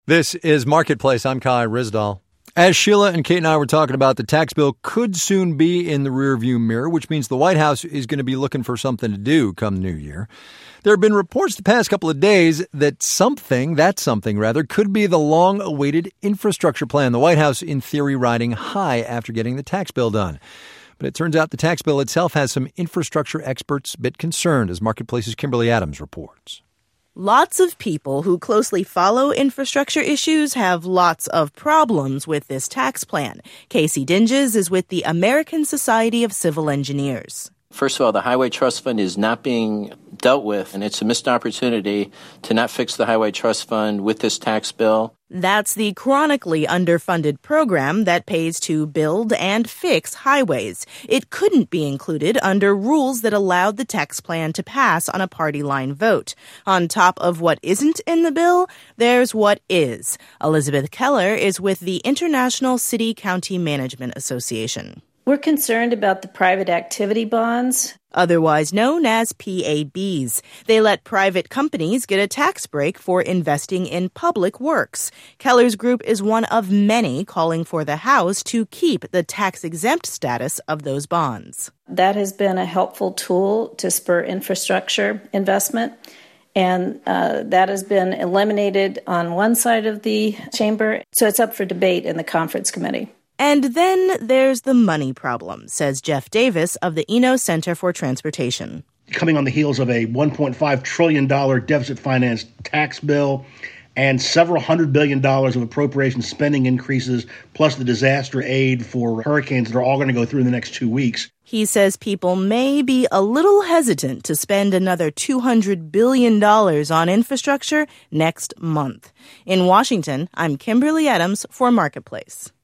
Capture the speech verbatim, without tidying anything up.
This is Marketplace. I'm Kai Risdall. As Sheila and Kate and I were talking about, the tax bill could soon be in the rearview mirror, which means the White House is going to be looking for something to do come New Year. There have been reports the past couple of days that something, that something rather, could be the long-awaited infrastructure plan. The White House, in theory, riding high after getting the tax bill done. But it turns out the tax bill itself has some infrastructure experts a bit concerned, as Marketplace's Kimberly Adams reports. Lots of people who closely follow infrastructure issues have lots of problems with this tax plan. Casey Dinges is with the American Society of Civil Engineers. First of all, the Highway Trust Fund is not being dealt with, and it's a missed opportunity to not fix the Highway Trust Fund with this tax bill. That's the chronically underfunded program that pays to build and fix highways. It couldn't be included under rules that allowed the tax plan to pass on a party line vote. On top of what isn't in the bill, there's what is. Elizabeth Keller is with the International City-County Management Association. We're concerned about the private activity bonds, otherwise known as P A Bs. They let private companies get a tax break for investing in public works. Keller's group is one of many calling for the House to keep the tax-exempt status of those bonds. That has been a helpful tool to spur infrastructure investment, and uh, that has been eliminated on one side of the chamber, so it's up for debate in the conference committee. And then there's the money problem, says Jeff Davis of the Eno Center for Transportation. Coming on the heels of a one point five trillion dollars deficit-financed tax bill and several hundred billion dollars of appropriation spending increases, plus the disaster aid for hurricanes that are all going to go through in the next two weeks. He says people may be a little hesitant to spend another two hundred billion dollars on infrastructure next month. In Washington, I'm Kimberly Adams for Marketplace.